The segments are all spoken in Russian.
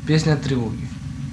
Песня тревоги.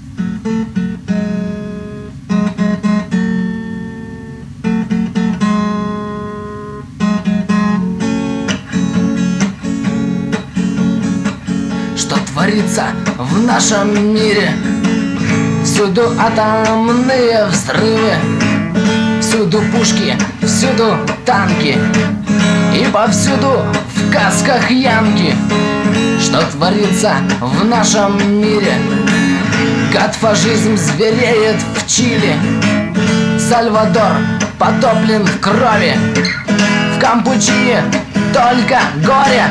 Что творится в нашем мире? Всюду атомные взрывы, всюду пушки, всюду танки, и повсюду в касках янки. Что творится в нашем мире? Гад-фашизм звереет в Чили, Сальвадор потоплен в крови, в Кампучине только горе.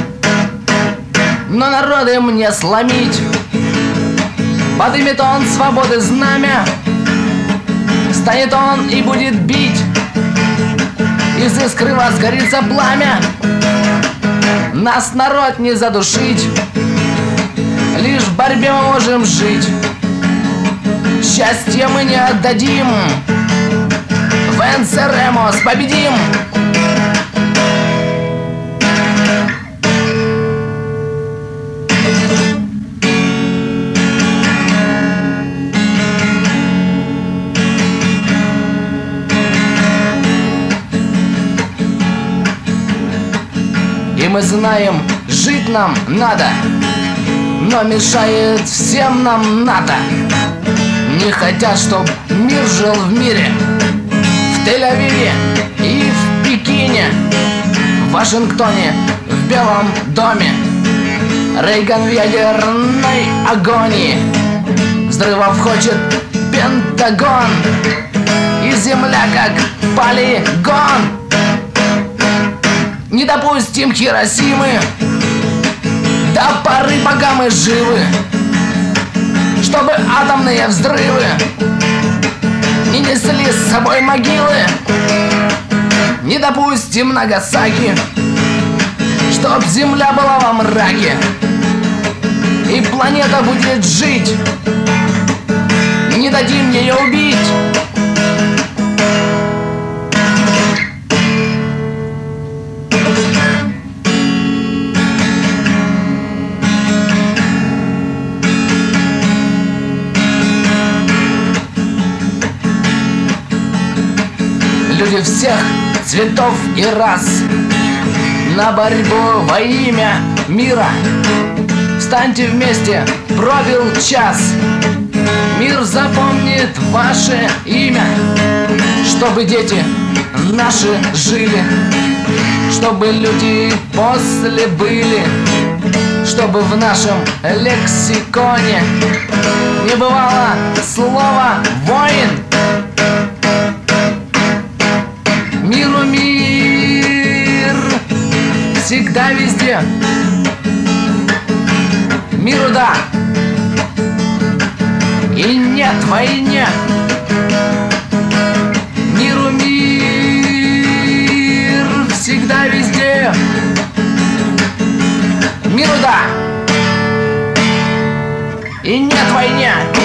Но народы мне сломить, подымет он свободы знамя, станет он и будет бить, из искры возгорится пламя. Нас, народ, не задушить, лишь в борьбе мы можем жить. Счастье мы не отдадим, Венцерemos, победим. И мы знаем, жить нам надо, но мешает всем нам НАТО. Не хотят, чтоб мир жил в мире, в Тель-Авиве и в Пекине, в Вашингтоне, в Белом доме. Рейган в ядерной агонии, взрывов хочет Пентагон, и земля как полигон. Не допустим Хиросимы, до поры, пока мы живы, чтобы атомные взрывы не несли с собой могилы. Не допустим Нагасаки, чтоб земля была во мраке, и планета будет жить. Не дадим ее убить. Люди всех цветов и рас на борьбу во имя мира. Встаньте вместе, пробил час. Мир запомнит ваше имя, чтобы дети наши жили, чтобы люди после были, чтобы в нашем лексиконе не бывало слова «воин». Миру мир, всегда везде. Миру да, и нет войне. Миру мир, всегда везде. Миру да, и нет войне.